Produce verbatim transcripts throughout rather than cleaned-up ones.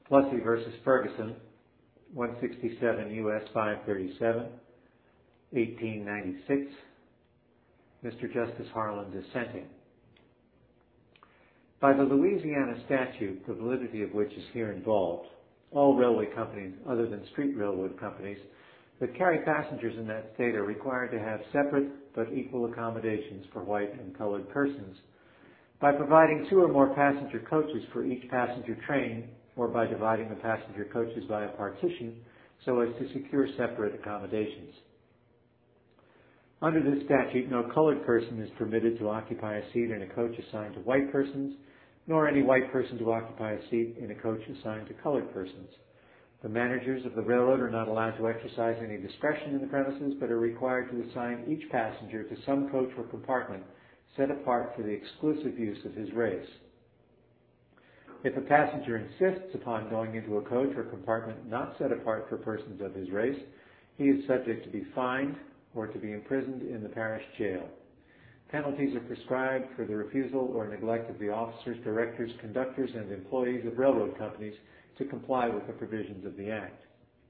Plessy versus Ferguson, one sixty-seven U S five thirty-seven, eighteen ninety-six. Mister Justice Harlan dissenting. By the Louisiana statute, the validity of which is here involved, all railway companies other than street railroad companies that carry passengers in that state are required to have separate but equal accommodations for white and colored persons by providing two or more passenger coaches for each passenger train, or by dividing the passenger coaches by a partition so as to secure separate accommodations. Under this statute, no colored person is permitted to occupy a seat in a coach assigned to white persons, nor any white person to occupy a seat in a coach assigned to colored persons. The managers of the railroad are not allowed to exercise any discretion in the premises, but are required to assign each passenger to some coach or compartment set apart for the exclusive use of his race. If a passenger insists upon going into a coach or compartment not set apart for persons of his race, he is subject to be fined or to be imprisoned in the parish jail. Penalties are prescribed for the refusal or neglect of the officers, directors, conductors, and employees of railroad companies to comply with the provisions of the Act.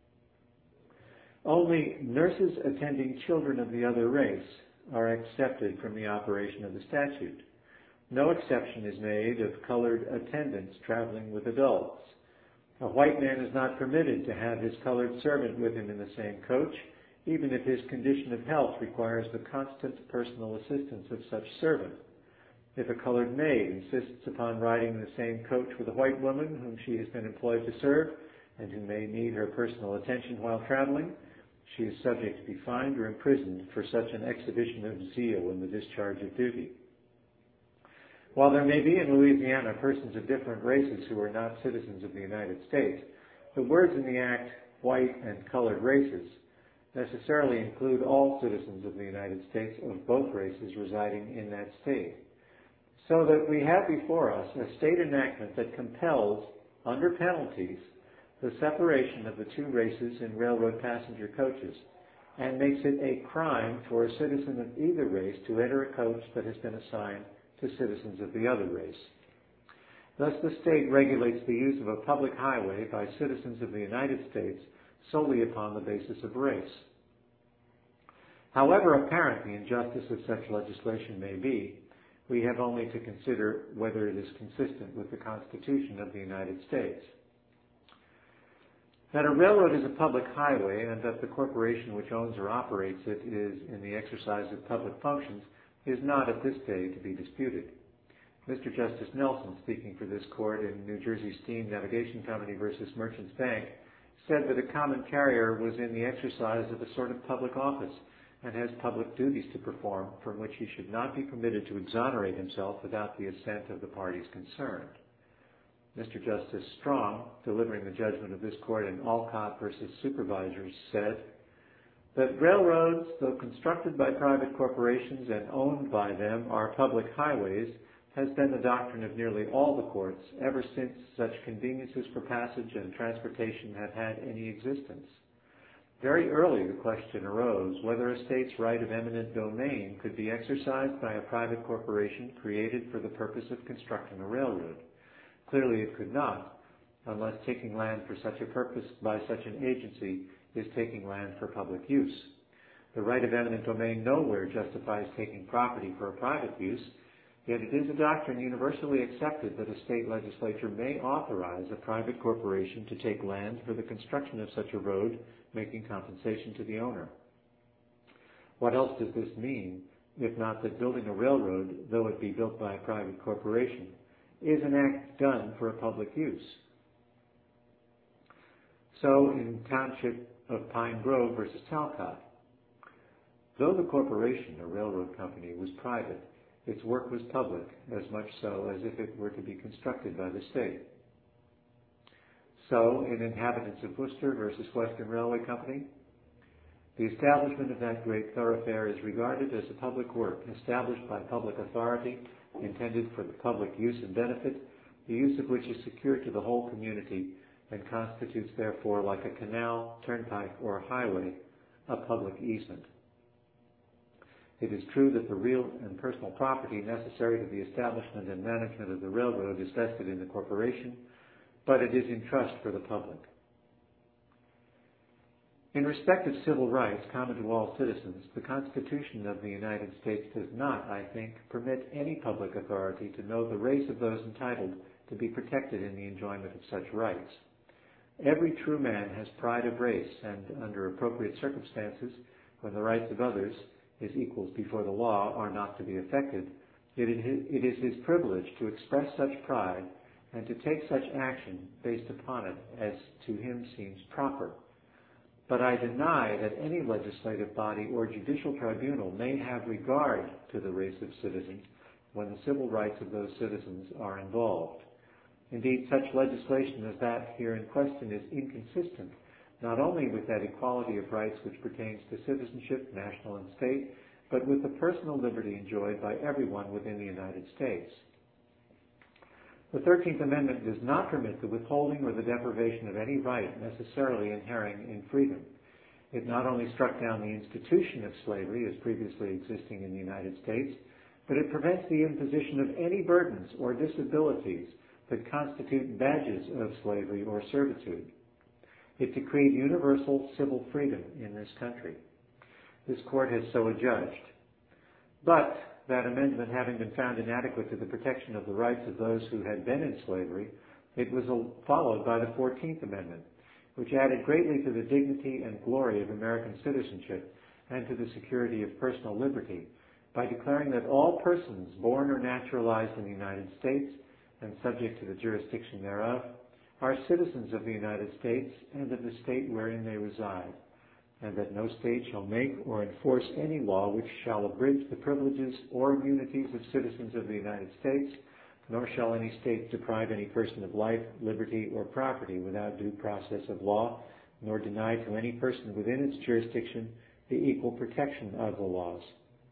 Only nurses attending children of the other race are excepted from the operation of the statute. No exception is made of colored attendants traveling with adults. A white man is not permitted to have his colored servant with him in the same coach, even if his condition of health requires the constant personal assistance of such servant. If a colored maid insists upon riding in the same coach with a white woman whom she has been employed to serve and who may need her personal attention while traveling, she is subject to be fined or imprisoned for such an exhibition of zeal in the discharge of duty. While there may be in Louisiana persons of different races who are not citizens of the United States, the words in the Act, white and colored races, necessarily include all citizens of the United States of both races residing in that state. So that we have before us a state enactment that compels, under penalties, the separation of the two races in railroad passenger coaches, and makes it a crime for a citizen of either race to enter a coach that has been assigned to citizens of the other race. Thus, the state regulates the use of a public highway by citizens of the United States solely upon the basis of race. However apparent the injustice of such legislation may be, we have only to consider whether it is consistent with the Constitution of the United States. That a railroad is a public highway and that the corporation which owns or operates it is in the exercise of public functions is not at this day to be disputed. Mister Justice Nelson, speaking for this court in New Jersey Steam Navigation Company versus Merchants Bank, said that a common carrier was in the exercise of a sort of public office and has public duties to perform from which he should not be permitted to exonerate himself without the assent of the parties concerned. Mister Justice Strong, delivering the judgment of this court in Alcott versus Supervisors, said that railroads, though constructed by private corporations and owned by them, are public highways, has been the doctrine of nearly all the courts ever since such conveniences for passage and transportation have had any existence. Very early the question arose whether a state's right of eminent domain could be exercised by a private corporation created for the purpose of constructing a railroad. Clearly it could not, unless taking land for such a purpose by such an agency is taking land for public use. The right of eminent domain nowhere justifies taking property for a private use, yet it is a doctrine universally accepted that a state legislature may authorize a private corporation to take land for the construction of such a road, making compensation to the owner. What else does this mean, if not that building a railroad, though it be built by a private corporation, is an act done for a public use? So, in Township of Pine Grove versus Talcott, though the corporation, or railroad company, was private, its work was public, as much so as if it were to be constructed by the state. So, in Inhabitants of Worcester versus Western Railway Company, the establishment of that great thoroughfare is regarded as a public work, established by public authority, intended for the public use and benefit, the use of which is secured to the whole community, and constitutes therefore, like a canal, turnpike, or highway, a public easement. It is true that the real and personal property necessary to the establishment and management of the railroad is vested in the corporation, but it is in trust for the public. In respect of civil rights common to all citizens, the Constitution of the United States does not, I think, permit any public authority to know the race of those entitled to be protected in the enjoyment of such rights. Every true man has pride of race, and under appropriate circumstances, when the rights of others, his equals before the law, are not to be affected, it is his privilege to express such pride and to take such action based upon it as to him seems proper. But I deny that any legislative body or judicial tribunal may have regard to the race of citizens when the civil rights of those citizens are involved. Indeed, such legislation as that here in question is inconsistent not only with that equality of rights which pertains to citizenship, national and state, but with the personal liberty enjoyed by everyone within the United States. The thirteenth Amendment does not permit the withholding or the deprivation of any right necessarily inherent in freedom. It not only struck down the institution of slavery as previously existing in the United States, but it prevents the imposition of any burdens or disabilities that constitute badges of slavery or servitude. It decreed universal civil freedom in this country. This court has so adjudged. But that amendment having been found inadequate to the protection of the rights of those who had been in slavery, it was followed by the fourteenth Amendment, which added greatly to the dignity and glory of American citizenship and to the security of personal liberty by declaring that all persons born or naturalized in the United States and subject to the jurisdiction thereof are citizens of the United States and of the state wherein they reside, and that no state shall make or enforce any law which shall abridge the privileges or immunities of citizens of the United States, nor shall any state deprive any person of life, liberty, or property without due process of law, nor deny to any person within its jurisdiction the equal protection of the laws.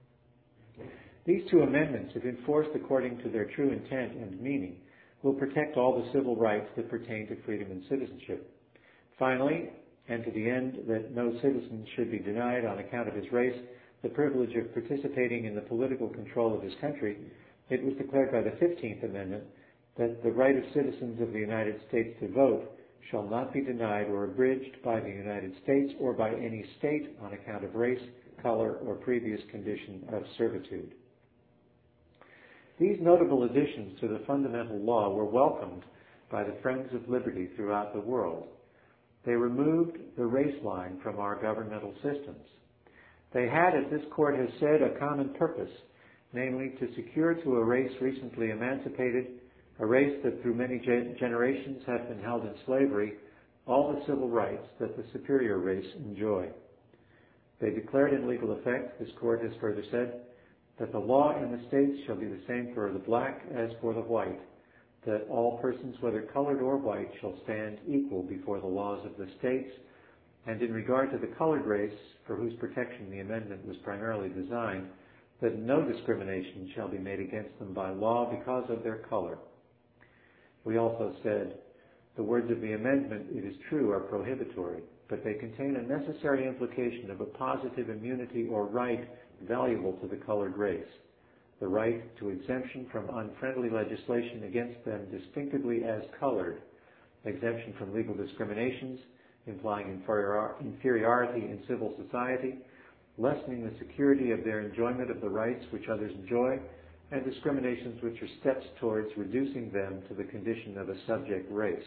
These two amendments, if enforced according to their true intent and meaning, will protect all the civil rights that pertain to freedom and citizenship. Finally, and to the end that no citizen should be denied on account of his race the privilege of participating in the political control of his country, it was declared by the fifteenth Amendment that the right of citizens of the United States to vote shall not be denied or abridged by the United States or by any state on account of race, color, or previous condition of servitude. These notable additions to the fundamental law were welcomed by the Friends of Liberty throughout the world. They removed the race line from our governmental systems. They had, as this court has said, a common purpose, namely to secure to a race recently emancipated, a race that through many ge- generations had been held in slavery, all the civil rights that the superior race enjoy. They declared in legal effect, this court has further said, that the law in the states shall be the same for the black as for the white, that all persons, whether colored or white, shall stand equal before the laws of the states, and in regard to the colored race, for whose protection the amendment was primarily designed, that no discrimination shall be made against them by law because of their color. We also said, the words of the amendment, it is true, are prohibitory, but they contain a necessary implication of a positive immunity or right valuable to the colored race, the right to exemption from unfriendly legislation against them distinctively as colored, exemption from legal discriminations, implying inferior, inferiority in civil society, lessening the security of their enjoyment of the rights which others enjoy, and discriminations which are steps towards reducing them to the condition of a subject race.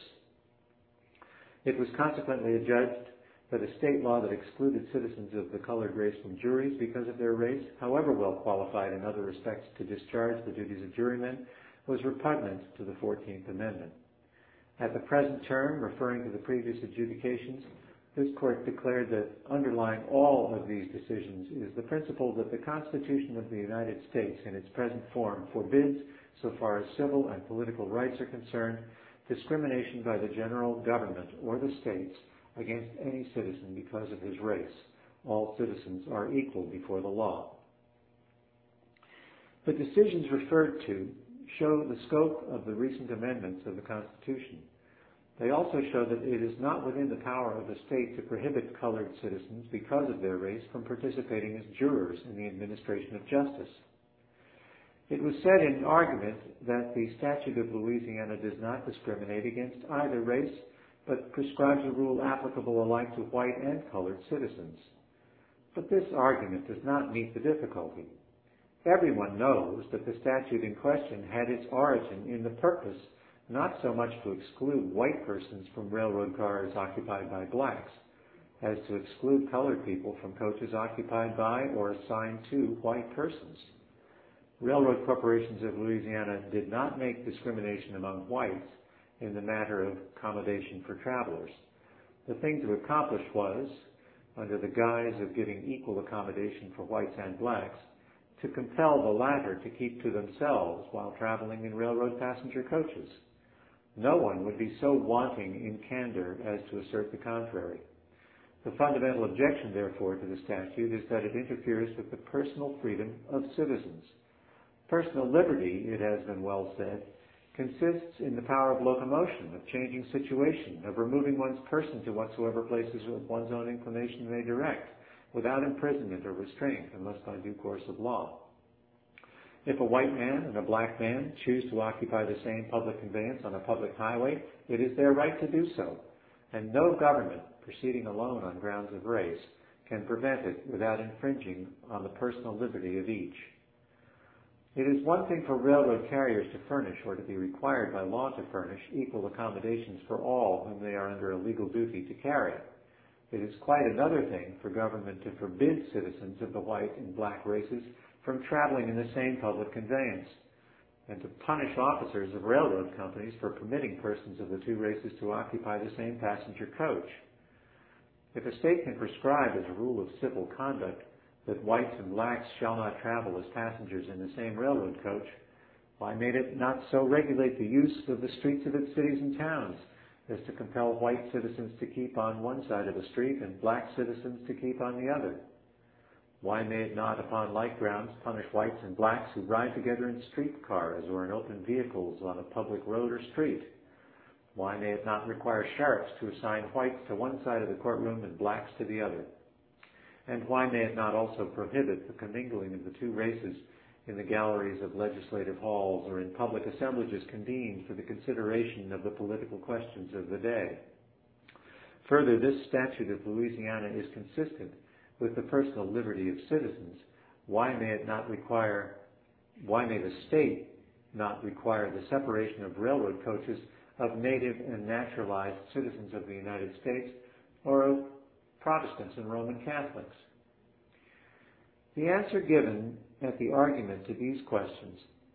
It was consequently adjudged that a state law that excluded citizens of the colored race from juries because of their race, however well qualified in other respects to discharge the duties of jurymen, was repugnant to the fourteenth Amendment. At the present term, referring to the previous adjudications, this court declared that underlying all of these decisions is the principle that the Constitution of the United States in its present form forbids, so far as civil and political rights are concerned, discrimination by the general government or the states against any citizen because of his race. All citizens are equal before the law. The decisions referred to show the scope of the recent amendments of the Constitution. They also show that it is not within the power of the state to prohibit colored citizens because of their race from participating as jurors in the administration of justice. It was said in argument that the statute of Louisiana does not discriminate against either race, but prescribes a rule applicable alike to white and colored citizens. But this argument does not meet the difficulty. Everyone knows that the statute in question had its origin in the purpose not so much to exclude white persons from railroad cars occupied by blacks, as to exclude colored people from coaches occupied by or assigned to white persons. Railroad corporations of Louisiana did not make discrimination among whites in the matter of accommodation for travelers. The thing to accomplish was, under the guise of giving equal accommodation for whites and blacks, to compel the latter to keep to themselves while traveling in railroad passenger coaches. No one would be so wanting in candor as to assert the contrary. The fundamental objection, therefore, to the statute is that it interferes with the personal freedom of citizens. Personal liberty, it has been well said, consists in the power of locomotion, of changing situation, of removing one's person to whatsoever places of one's own inclination may direct, without imprisonment or restraint, unless by due course of law. If a white man and a black man choose to occupy the same public conveyance on a public highway, it is their right to do so, and no government, proceeding alone on grounds of race, can prevent it without infringing on the personal liberty of each. It is one thing for railroad carriers to furnish or to be required by law to furnish equal accommodations for all whom they are under a legal duty to carry. It is quite another thing for government to forbid citizens of the white and black races from traveling in the same public conveyance, and to punish officers of railroad companies for permitting persons of the two races to occupy the same passenger coach. If a state can prescribe as a rule of civil conduct that whites and blacks shall not travel as passengers in the same railroad coach, why may it not so regulate the use of the streets of its cities and towns as to compel white citizens to keep on one side of the street and black citizens to keep on the other? Why may it not, upon like grounds, punish whites and blacks who ride together in streetcars or in open vehicles on a public road or street? Why may it not require sheriffs to assign whites to one side of the courtroom and blacks to the other? And why may it not also prohibit the commingling of the two races in the galleries of legislative halls or in public assemblages convened for the consideration of the political questions of the day? Further, this statute of Louisiana is consistent with the personal liberty of citizens. Why may it not require, why may the state not require the separation of railroad coaches of native and naturalized citizens of the United States or of Protestants and Roman Catholics? The answer given at the argument to these questions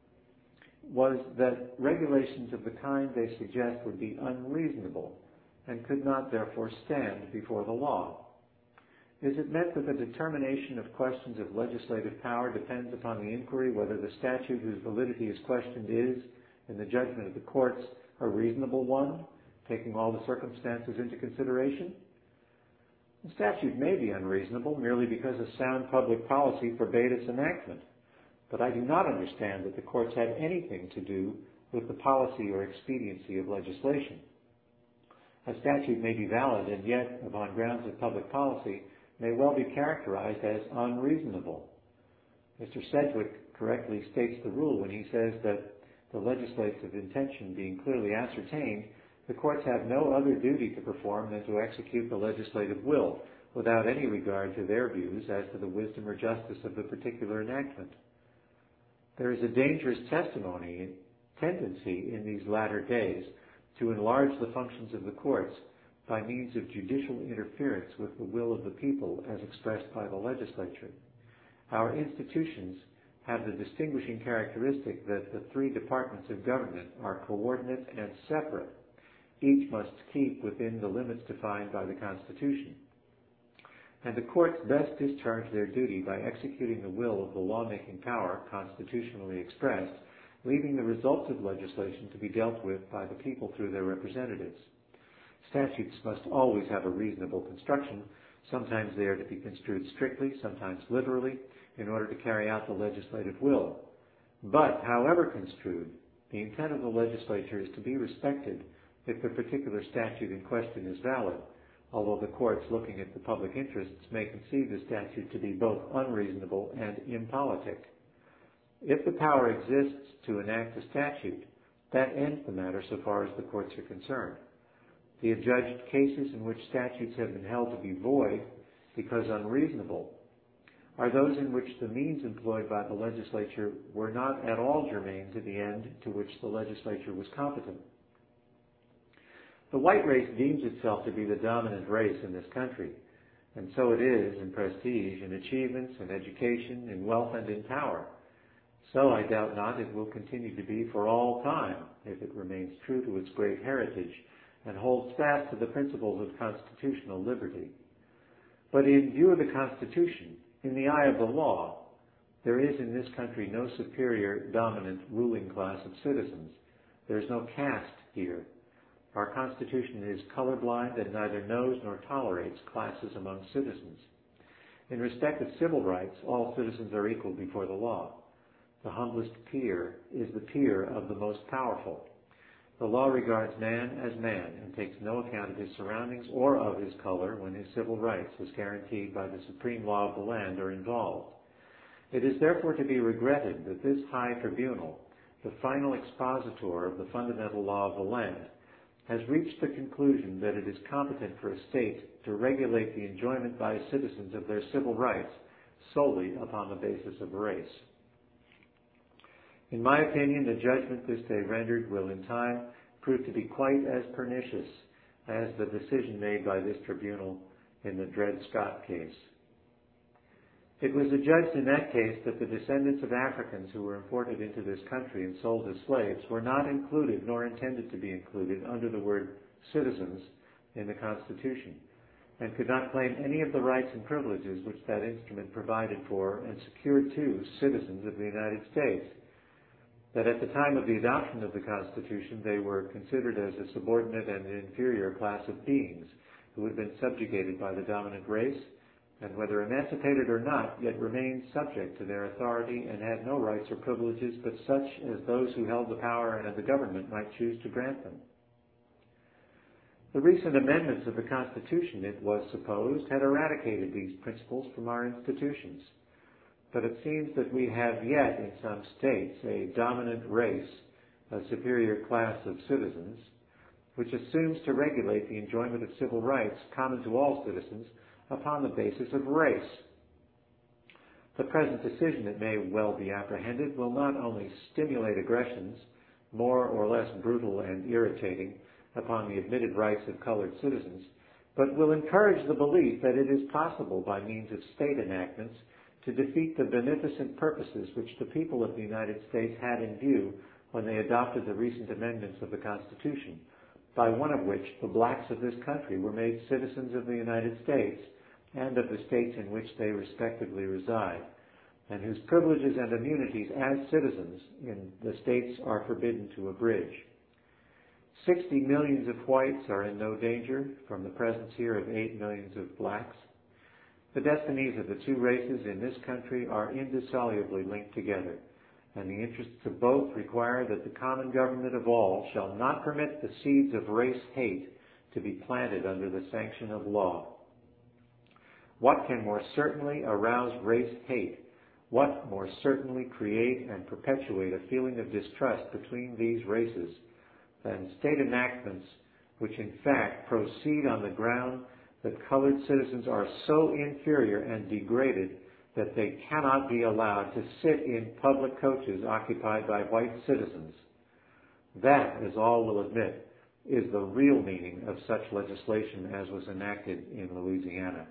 was that regulations of the kind they suggest would be unreasonable and could not therefore stand before the law. Is it meant that the determination of questions of legislative power depends upon the inquiry whether the statute whose validity is questioned is, in the judgment of the courts, a reasonable one, taking all the circumstances into consideration? The statute may be unreasonable merely because a sound public policy forbade its enactment, but I do not understand that the courts have anything to do with the policy or expediency of legislation. A statute may be valid and yet, upon grounds of public policy, may well be characterized as unreasonable. Mister Sedgwick correctly states the rule when he says that the legislative intention being clearly ascertained, the courts have no other duty to perform than to execute the legislative will without any regard to their views as to the wisdom or justice of the particular enactment. There is a dangerous testimony, tendency in these latter days to enlarge the functions of the courts by means of judicial interference with the will of the people as expressed by the legislature. Our institutions have the distinguishing characteristic that the three departments of government are coordinate and separate. Each must keep within the limits defined by the Constitution. And the courts best discharge their duty by executing the will of the lawmaking power constitutionally expressed, leaving the results of legislation to be dealt with by the people through their representatives. Statutes must always have a reasonable construction. Sometimes they are to be construed strictly, sometimes literally, in order to carry out the legislative will. But, however construed, the intent of the legislature is to be respected if the particular statute in question is valid, although the courts, looking at the public interests, may conceive the statute to be both unreasonable and impolitic. If the power exists to enact a statute, that ends the matter so far as the courts are concerned. The adjudged cases in which statutes have been held to be void because unreasonable are those in which the means employed by the legislature were not at all germane to the end to which the legislature was competent. The white race deems itself to be the dominant race in this country, and so it is in prestige, in achievements, in education, in wealth, and in power. So I doubt not it will continue to be for all time if it remains true to its great heritage and holds fast to the principles of constitutional liberty. But in view of the Constitution, in the eye of the law, there is in this country no superior, dominant, ruling class of citizens. There is no caste here. Our Constitution is colorblind and neither knows nor tolerates classes among citizens. In respect of civil rights, all citizens are equal before the law. The humblest peer is the peer of the most powerful. The law regards man as man and takes no account of his surroundings or of his color when his civil rights, as guaranteed by the supreme law of the land, are involved. It is therefore to be regretted that this high tribunal, the final expositor of the fundamental law of the land, has reached the conclusion that it is competent for a state to regulate the enjoyment by citizens of their civil rights solely upon the basis of race. In my opinion, the judgment this day rendered will in time prove to be quite as pernicious as the decision made by this tribunal in the Dred Scott case. It was adjudged in that case that the descendants of Africans who were imported into this country and sold as slaves were not included nor intended to be included under the word citizens in the Constitution and could not claim any of the rights and privileges which that instrument provided for and secured to citizens of the United States. That at the time of the adoption of the Constitution they were considered as a subordinate and inferior class of beings who had been subjugated by the dominant race, and whether emancipated or not, yet remained subject to their authority and had no rights or privileges but such as those who held the power and the government might choose to grant them. The recent amendments of the Constitution, it was supposed, had eradicated these principles from our institutions. But it seems that we have yet in some states a dominant race, a superior class of citizens, which assumes to regulate the enjoyment of civil rights common to all citizens upon the basis of race. The present decision, it may well be apprehended, will not only stimulate aggressions, more or less brutal and irritating, upon the admitted rights of colored citizens, but will encourage the belief that it is possible by means of state enactments to defeat the beneficent purposes which the people of the United States had in view when they adopted the recent amendments of the Constitution, by one of which the blacks of this country were made citizens of the United States and of the states in which they respectively reside, and whose privileges and immunities as citizens in the states are forbidden to abridge. Sixty millions of whites are in no danger from the presence here of eight millions of blacks. The destinies of the two races in this country are indissolubly linked together, and the interests of both require that the common government of all shall not permit the seeds of race hate to be planted under the sanction of law. What can more certainly arouse race hate? What more certainly create and perpetuate a feeling of distrust between these races than state enactments which in fact proceed on the ground that colored citizens are so inferior and degraded that they cannot be allowed to sit in public coaches occupied by white citizens? That, as all will admit, is the real meaning of such legislation as was enacted in Louisiana.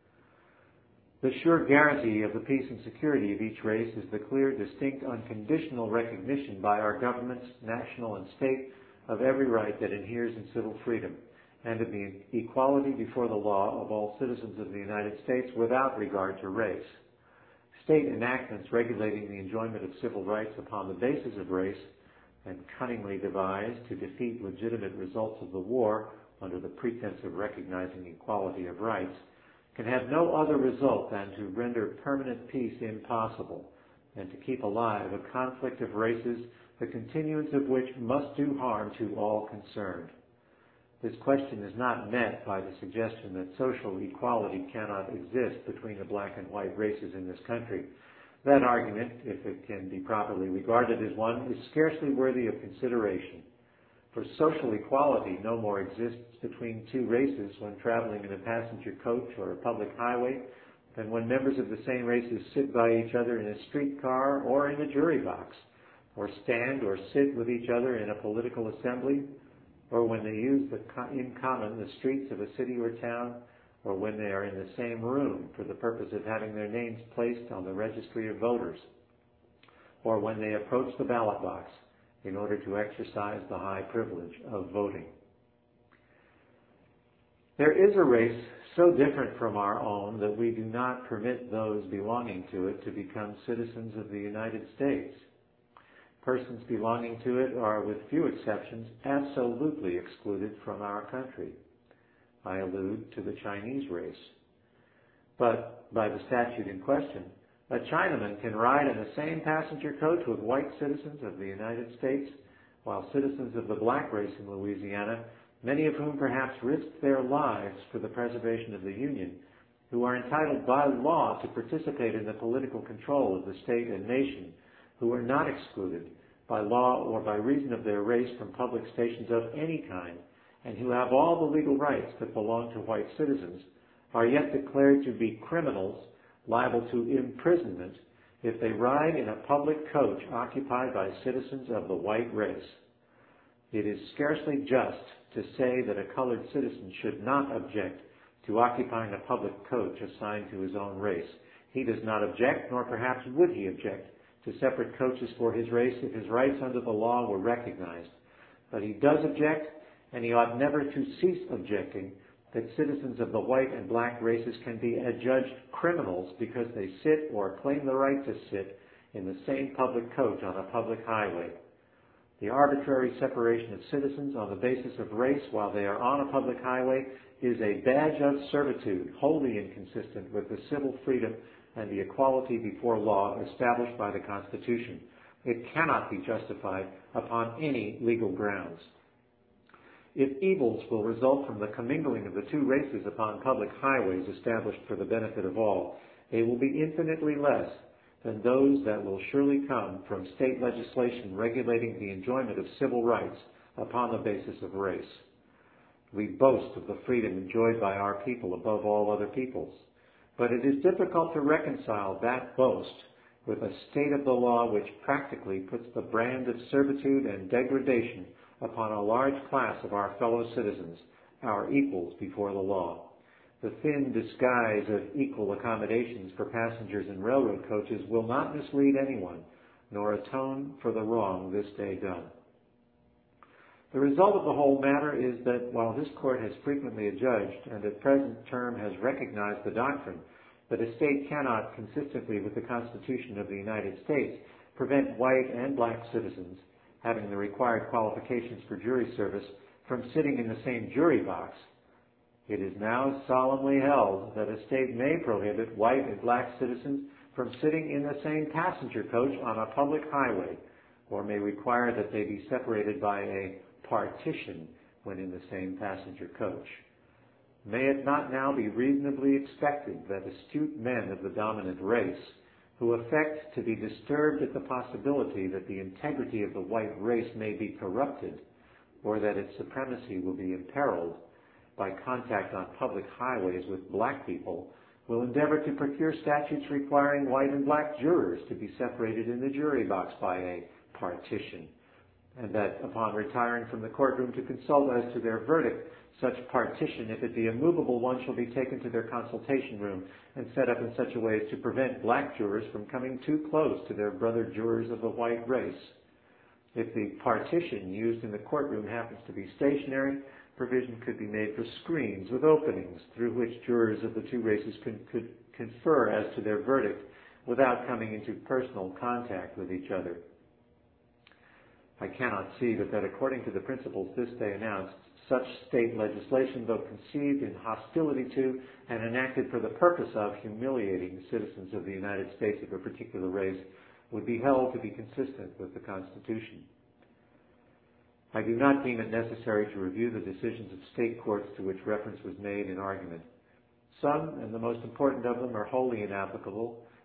The sure guarantee of the peace and security of each race is the clear, distinct, unconditional recognition by our governments, national and state, of every right that inheres in civil freedom, and of the equality before the law of all citizens of the United States without regard to race. State enactments regulating the enjoyment of civil rights upon the basis of race and cunningly devised to defeat legitimate results of the war under the pretense of recognizing equality of rights can have no other result than to render permanent peace impossible and to keep alive a conflict of races, the continuance of which must do harm to all concerned. This question is not met by the suggestion that social equality cannot exist between the black and white races in this country, That argument, if it can be properly regarded as one, is scarcely worthy of consideration. For social equality no more exists between two races when traveling in a passenger coach or a public highway than when members of the same races sit by each other in a streetcar or in a jury box, or stand or sit with each other in a political assembly, or when they use the co- in common the streets of a city or town, or when they are in the same room for the purpose of having their names placed on the registry of voters, or when they approach the ballot box in order to exercise the high privilege of voting. There is a race so different from our own that we do not permit those belonging to it to become citizens of the United States. Persons belonging to it are, with few exceptions, absolutely excluded from our country. I allude to the Chinese race. But by the statute in question, a Chinaman can ride in the same passenger coach with white citizens of the United States, while citizens of the black race in Louisiana, many of whom perhaps risked their lives for the preservation of the Union, who are entitled by law to participate in the political control of the state and nation, who are not excluded by law or by reason of their race from public stations of any kind, and who have all the legal rights that belong to white citizens, are yet declared to be criminals liable to imprisonment if they ride in a public coach occupied by citizens of the white race. It is scarcely just to say that a colored citizen should not object to occupying a public coach assigned to his own race. He does not object, nor perhaps would he object, to separate coaches for his race if his rights under the law were recognized. But he does object, and he ought never to cease objecting, that citizens of the white and black races can be adjudged criminals because they sit or claim the right to sit in the same public coach on a public highway. The arbitrary separation of citizens on the basis of race while they are on a public highway is a badge of servitude, wholly inconsistent with the civil freedom and the equality before law established by the Constitution. It cannot be justified upon any legal grounds. If evils will result from the commingling of the two races upon public highways established for the benefit of all, they will be infinitely less than those that will surely come from state legislation regulating the enjoyment of civil rights upon the basis of race. We boast of the freedom enjoyed by our people above all other peoples, but it is difficult to reconcile that boast with a state of the law which practically puts the brand of servitude and degradation upon a large class of our fellow citizens, our equals before the law. The thin disguise of equal accommodations for passengers in railroad coaches will not mislead anyone, nor atone for the wrong this day done. The result of the whole matter is that while this court has frequently adjudged and at present term has recognized the doctrine that a state cannot, consistently with the Constitution of the United States, prevent white and black citizens having the required qualifications for jury service from sitting in the same jury box, it is now solemnly held that a state may prohibit white and black citizens from sitting in the same passenger coach on a public highway, or may require that they be separated by a partition when in the same passenger coach. May it not now be reasonably expected that astute men of the dominant race, who affect to be disturbed at the possibility that the integrity of the white race may be corrupted, or that its supremacy will be imperiled by contact on public highways with black people, will endeavor to procure statutes requiring white and black jurors to be separated in the jury box by a partition, and that upon retiring from the courtroom to consult as to their verdict, such partition, if it be a movable one, shall be taken to their consultation room and set up in such a way as to prevent black jurors from coming too close to their brother jurors of the white race. If the partition used in the courtroom happens to be stationary, provision could be made for screens with openings through which jurors of the two races could, could confer as to their verdict without coming into personal contact with each other. I cannot see but that according to the principles this day announced, such state legislation, though conceived in hostility to and enacted for the purpose of humiliating citizens of the United States of a particular race, would be held to be consistent with the Constitution. I do not deem it necessary to review the decisions of state courts to which reference was made in argument. Some, and the most important of them, are wholly inapplicable,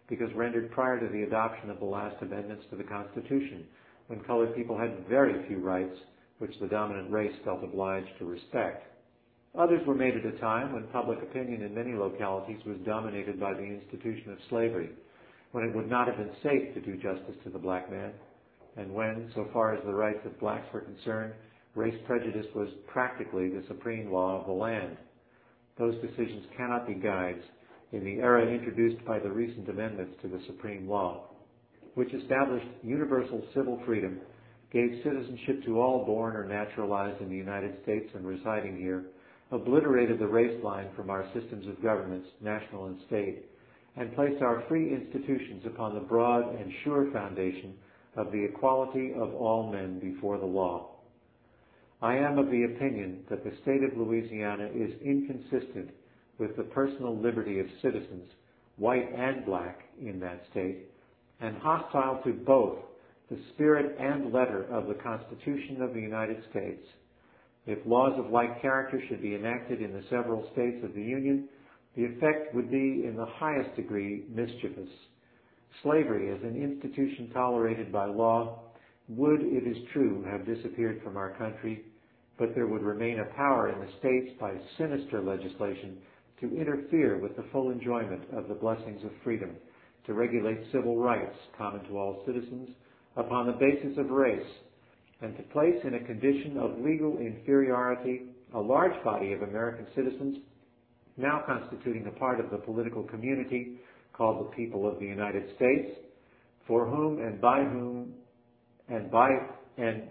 because rendered prior to the adoption of the last amendments to the Constitution, when colored people had very few rights which the dominant race felt obliged to respect. Others were made at a time when public opinion in many localities was dominated by the institution of slavery, when it would not have been safe to do justice to the black man, and when, so far as the rights of blacks were concerned, race prejudice was practically the supreme law of the land. Those decisions cannot be guides in the era introduced by the recent amendments to the Supreme Law, which established universal civil freedom, gave citizenship to all born or naturalized in the United States and residing here, obliterated the race line from our systems of governments, national and state, and placed our free institutions upon the broad and sure foundation of the equality of all men before the law. I am of the opinion that the state of Louisiana is inconsistent with the personal liberty of citizens, white and black, in that state, and hostile to both the spirit and letter of the Constitution of the United States. If laws of like character should be enacted in the several states of the Union, the effect would be in the highest degree mischievous. Slavery, as an institution tolerated by law, would, it is true, have disappeared from our country, but there would remain a power in the states by sinister legislation to interfere with the full enjoyment of the blessings of freedom, to regulate civil rights common to all citizens upon the basis of race, and to place in a condition of legal inferiority a large body of American citizens now constituting a part of the political community called the people of the United States, for whom and by whom and by and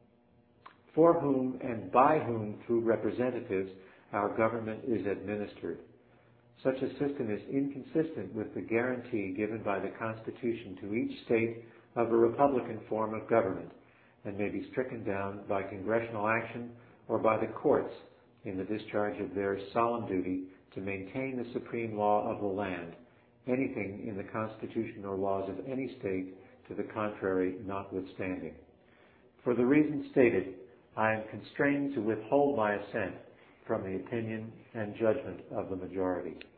for whom and by whom through representatives our government is administered. Such a system is inconsistent with the guarantee given by the Constitution to each state of a republican form of government, and may be stricken down by congressional action or by the courts in the discharge of their solemn duty to maintain the supreme law of the land, anything in the Constitution or laws of any state to the contrary notwithstanding. For the reasons stated, I am constrained to withhold my assent from the opinion and judgment of the majority.